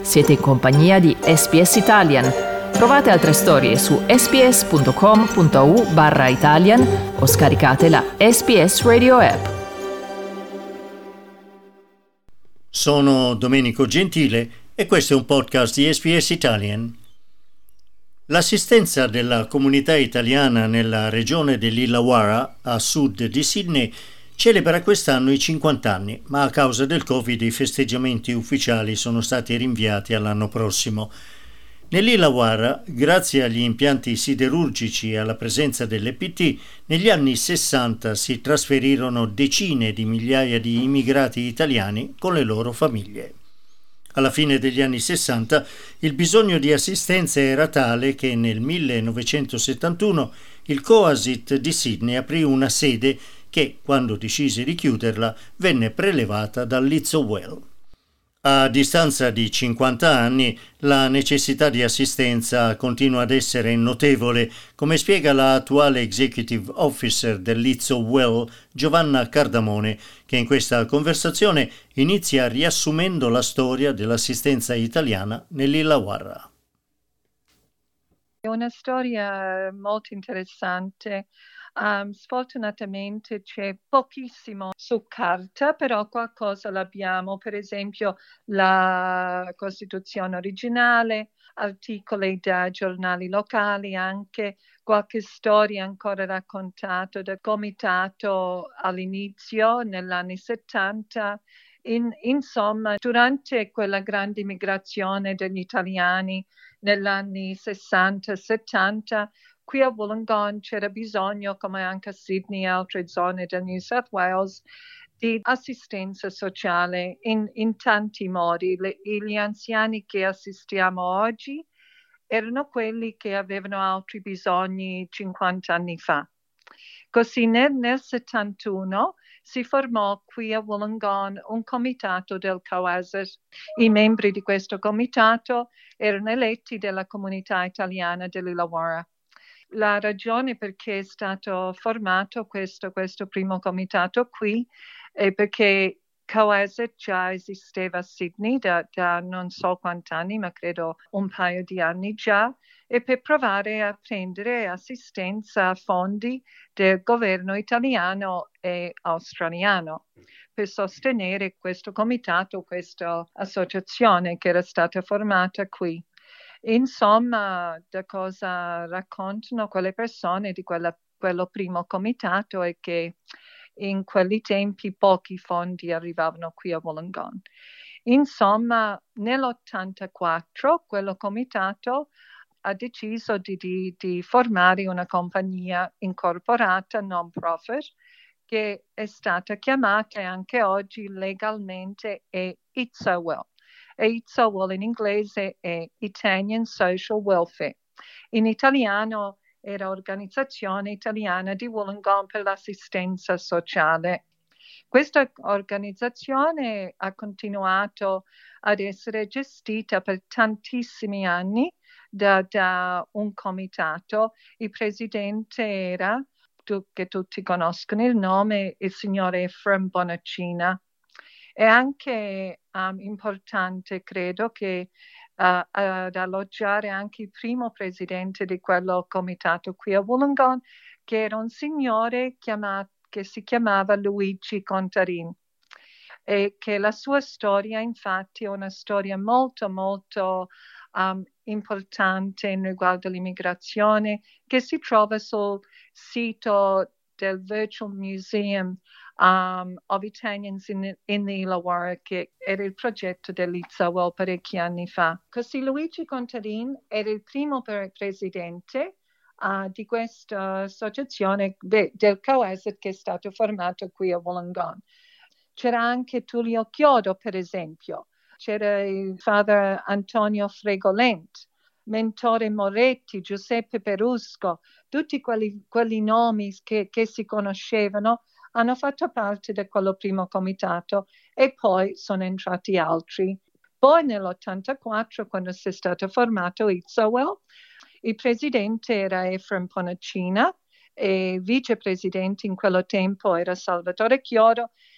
Siete in compagnia di SBS Italian. Trovate altre storie su sbs.com.au/Italian o scaricate la SBS Radio app. Sono Domenico Gentile e questo è un podcast di SBS Italian. L'assistenza della comunità italiana nella regione dell'Illawarra, a sud di Sydney, celebra quest'anno i 50 anni, ma a causa del Covid i festeggiamenti ufficiali sono stati rinviati all'anno prossimo. Nell'Illawarra, grazie agli impianti siderurgici e alla presenza dell'EPT, negli anni 60 si trasferirono decine di migliaia di immigrati italiani con le loro famiglie. Alla fine degli anni 60 il bisogno di assistenza era tale che nel 1971 il COASIT di Sydney aprì una sede che, quando decise di chiuderla, venne prelevata dal Litsowell. A distanza di 50 anni, la necessità di assistenza continua ad essere notevole, come spiega la attuale Executive Officer del Litsowell, Giovanna Cardamone, che in questa conversazione inizia riassumendo la storia dell'assistenza italiana nell'Illawarra. È una storia molto interessante. Sfortunatamente c'è pochissimo su carta, però qualcosa l'abbiamo, per esempio la Costituzione originale, articoli da giornali locali, anche qualche storia ancora raccontata dal comitato all'inizio, negli anni 70. Insomma, durante quella grande migrazione degli italiani negli anni 60-70, qui a Wollongong c'era bisogno, come anche a Sydney e altre zone del New South Wales, di assistenza sociale in tanti modi. Gli anziani che assistiamo oggi erano quelli che avevano altri bisogni 50 anni fa. Così nel 71 si formò qui a Wollongong un comitato del COASIT. I membri di questo comitato erano eletti dalla comunità italiana dell'Illawarra. La ragione perché è stato formato questo primo comitato qui è perché COASIT già esisteva a Sydney da non so quanti anni, ma credo un paio di anni già, e per provare a prendere assistenza a fondi del governo italiano e australiano per sostenere questo comitato, questa associazione che era stata formata qui. Insomma, da cosa raccontano quelle persone di quello primo comitato è che in quelli tempi pochi fondi arrivavano qui a Wollongong. Insomma, nell'84 quello comitato ha deciso di formare una compagnia incorporata non profit che è stata chiamata anche oggi legalmente Litsowell. E Litsowell in inglese è Italian Social Welfare. In italiano era Organizzazione Italiana di Wollongong per l'Assistenza Sociale. Questa organizzazione ha continuato ad essere gestita per tantissimi anni da un comitato. Il presidente era, che tutti conoscono il nome, il signor Ephraim Bonacina. È anche importante, credo, che ad alloggiare anche il primo presidente di quello comitato qui a Wollongong, che era un signore che si chiamava Luigi Contarin, e che la sua storia infatti è una storia molto molto importante in riguardo all'immigrazione, che si trova sul sito del Virtual Museum of Italians in the Illawarra, che era il progetto del Litsowell parecchi anni fa. Così Luigi Contarin era il primo presidente di questa associazione del COASIT che è stato formato qui a Wollongong. C'era anche Tullio Chiodo, per esempio. C'era il Father Antonio Fregolent, Mentore Moretti, Giuseppe Perusco, tutti quelli nomi che si conoscevano hanno fatto parte di quello primo comitato e poi sono entrati altri. Poi nell'84, quando si è stato formato Litsowell, il presidente era Ephraim Bonacina e vicepresidente in quello tempo era Salvatore Chiodo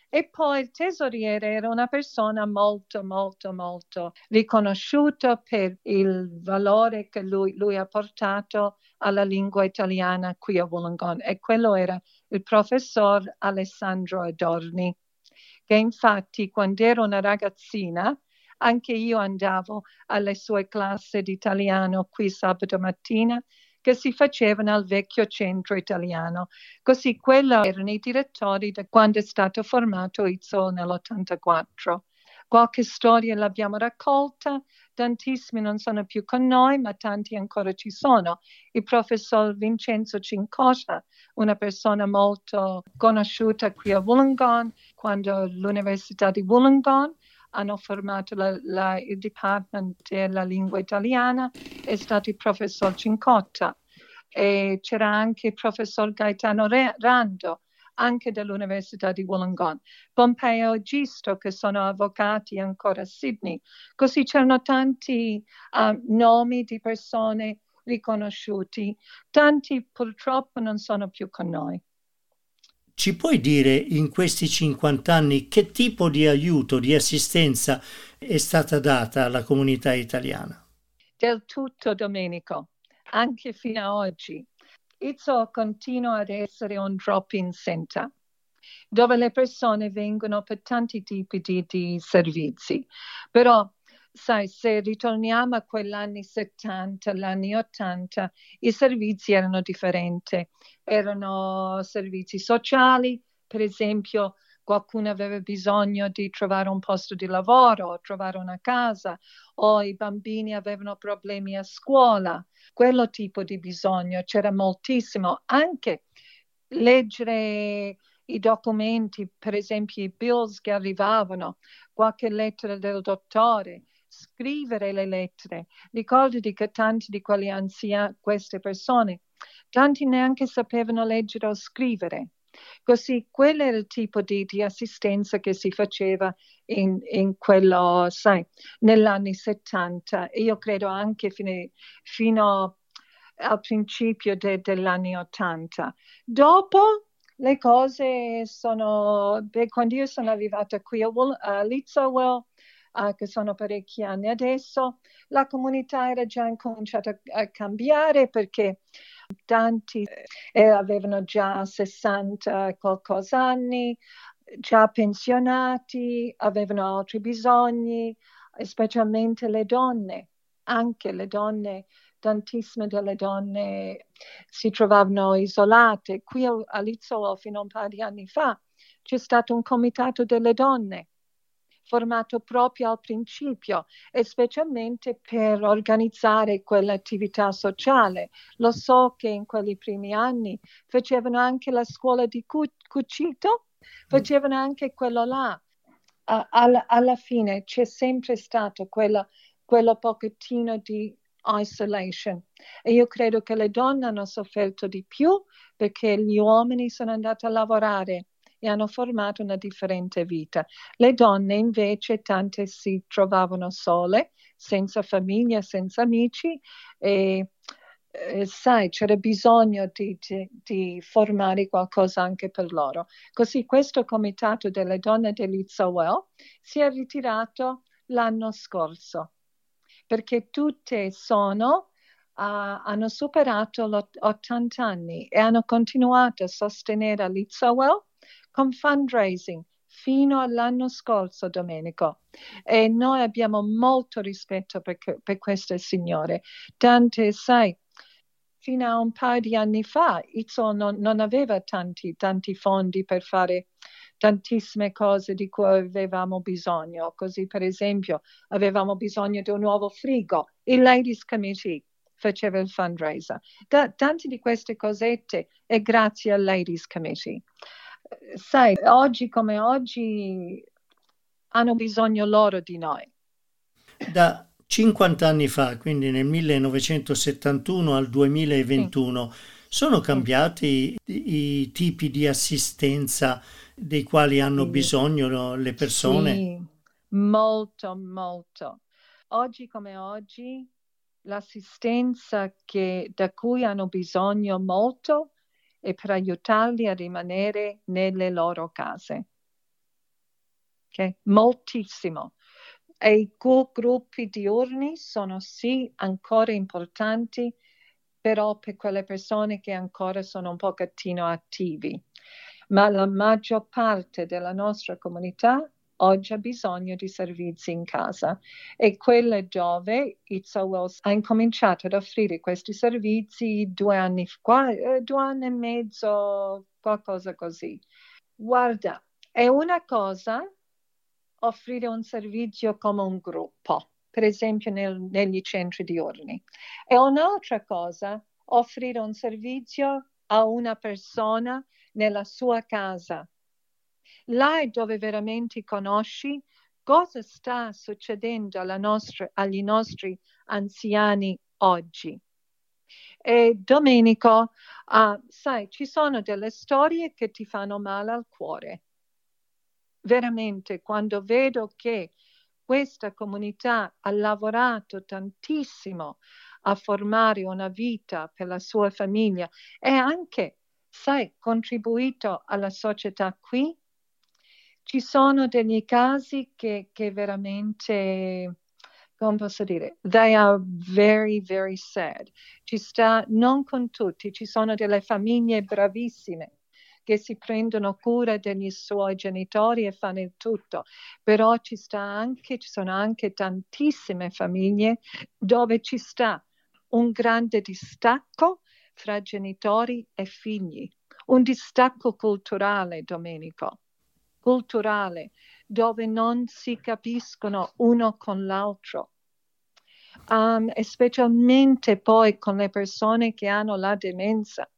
E poi il tesoriere era una persona molto, molto, molto riconosciuta per il valore che lui ha portato alla lingua italiana qui a Wollongong, e quello era il professor Alessandro Adorni, che infatti quando ero una ragazzina anche io andavo alle sue classi di italiano qui sabato mattina che si facevano al vecchio centro italiano. Così quelli erano i direttori da quando è stato formato ITSO nell'84. Qualche storia l'abbiamo raccolta, tantissimi non sono più con noi, ma tanti ancora ci sono. Il professor Vincenzo Cincotta, una persona molto conosciuta qui a Wollongong, quando l'Università di Wollongong hanno formato il Department della Lingua Italiana, è stato il professor Cincotta, e c'era anche il professor Gaetano Rando, anche dell'Università di Wollongong, Pompeo e Gisto, che sono avvocati ancora a Sydney. Così c'erano tanti nomi di persone riconosciuti, tanti purtroppo non sono più con noi. Ci puoi dire in questi 50 anni che tipo di aiuto, di assistenza è stata data alla comunità italiana? Del tutto, Domenico, anche fino ad oggi. ITSO continua ad essere un drop-in center, dove le persone vengono per tanti tipi di servizi. Però, sai, se ritorniamo a quegli anni 70, gli anni 80, i servizi erano differenti. Erano servizi sociali, per esempio, qualcuno aveva bisogno di trovare un posto di lavoro, trovare una casa, o i bambini avevano problemi a scuola. Quello tipo di bisogno c'era moltissimo. Anche leggere i documenti, per esempio i bills che arrivavano, qualche lettera del dottore, scrivere le lettere. Ricordati che tanti di quegli anziani, queste persone, tanti neanche sapevano leggere o scrivere. Così quello era il tipo di assistenza che si faceva in quello, sai, negli anni 70, e io credo anche fino al principio degli anni 80. Dopo le cose sono, quando io sono arrivata qui a Litsowell, che sono parecchi anni adesso, la comunità era già incominciata a cambiare perché tanti avevano già 60 e qualcosa anni, già pensionati, avevano altri bisogni, specialmente le donne. Anche le donne, tantissime delle donne si trovavano isolate. Qui a Litsowell fino a un paio di anni fa c'è stato un comitato delle donne formato proprio al principio e specialmente per organizzare quell'attività sociale. Lo so che in quei primi anni facevano anche la scuola di cucito, facevano anche quello là. Alla fine c'è sempre stato quello pochettino di isolation, e io credo che le donne hanno sofferto di più perché gli uomini sono andati a lavorare e hanno formato una differente vita. Le donne invece tante si trovavano sole, senza famiglia, senza amici, e sai, c'era bisogno di formare qualcosa anche per loro. Così questo comitato delle donne dell'Itzowell si è ritirato l'anno scorso, perché tutte hanno superato gli 80 anni e hanno continuato a sostenere l'Itzowell con fundraising fino all'anno scorso, Domenico. E noi abbiamo molto rispetto per queste signore. Tante, sai, fino a un paio di anni fa ITSO non aveva tanti fondi per fare tantissime cose di cui avevamo bisogno. Così, per esempio, avevamo bisogno di un nuovo frigo. Il Ladies Committee faceva il fundraiser. Tante di queste cosette è grazie al Ladies Committee. Sai, oggi come oggi hanno bisogno loro di noi. Da 50 anni fa, quindi nel 1971 al 2021, sono cambiati i tipi di assistenza dei quali hanno bisogno le persone? Sì, molto, molto. Oggi come oggi l'assistenza da cui hanno bisogno molto è per aiutarli a rimanere nelle loro case. okay? Moltissimo. E i gruppi diurni sono sì ancora importanti, però per quelle persone che ancora sono un pochettino attivi. Ma la maggior parte della nostra comunità oggi ha bisogno di servizi in casa, e quelle dove It's So Well ha incominciato ad offrire questi servizi 2 anni fa, 2 anni e mezzo, qualcosa così. Guarda, è una cosa offrire un servizio come un gruppo, per esempio negli centri diurni. È un'altra cosa offrire un servizio a una persona nella sua casa, là è dove veramente conosci cosa sta succedendo agli nostri anziani oggi. E Domenico, sai, ci sono delle storie che ti fanno male al cuore. Veramente, quando vedo che questa comunità ha lavorato tantissimo a formare una vita per la sua famiglia e anche, sai, contribuito alla società qui, ci sono degli casi che veramente, come posso dire, they are very, very sad. Ci sta, non con tutti, ci sono delle famiglie bravissime che si prendono cura degli suoi genitori e fanno il tutto, però ci sono anche tantissime famiglie dove ci sta un grande distacco fra genitori e figli, un distacco culturale, Domenico, culturale, dove non si capiscono uno con l'altro. E specialmente poi con le persone che hanno la demenza.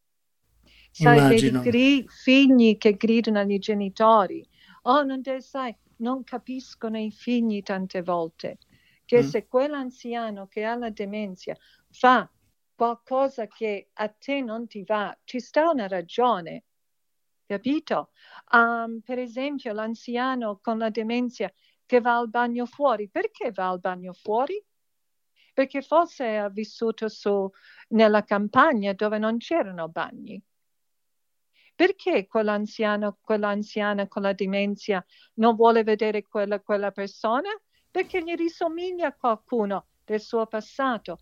Sai, Immagino. vedi figli che gridano agli genitori. Oh, non capiscono i figli tante volte. Che se quell'anziano che ha la demenza fa qualcosa che a te non ti va, ci sta una ragione, capito? Per esempio, l'anziano con la demenza che va al bagno fuori. Perché va al bagno fuori? Perché forse ha vissuto nella campagna dove non c'erano bagni. Perché quell'anziana con la demenza non vuole vedere quella persona? Perché gli risomiglia a qualcuno del suo passato.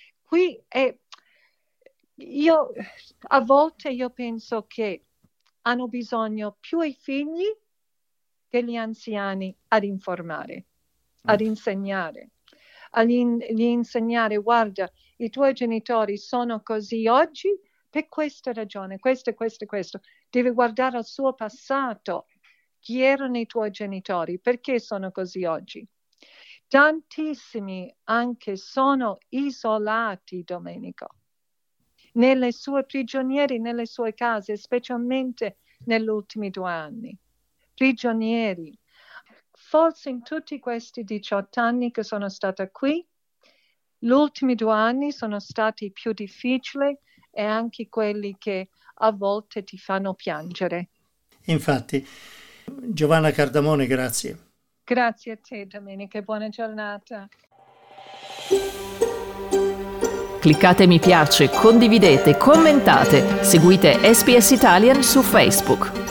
A volte io penso che hanno bisogno più i figli che gli anziani ad informare, ad insegnare. Gli insegnare, guarda, i tuoi genitori sono così oggi per questa ragione, questo. Devi guardare al suo passato. Chi erano i tuoi genitori? Perché sono così oggi? Tantissimi anche sono isolati, Domenico, nelle sue prigionieri, nelle sue case, specialmente negli ultimi 2 anni. Prigionieri. Forse in tutti questi 18 anni che sono stata qui, gli ultimi 2 anni sono stati più difficili e anche quelli che a volte ti fanno piangere. Infatti, Giovanna Cardamone, grazie. Grazie a te, Domenica, e buona giornata. Cliccate mi piace, condividete, commentate, seguite SBS Italian su Facebook.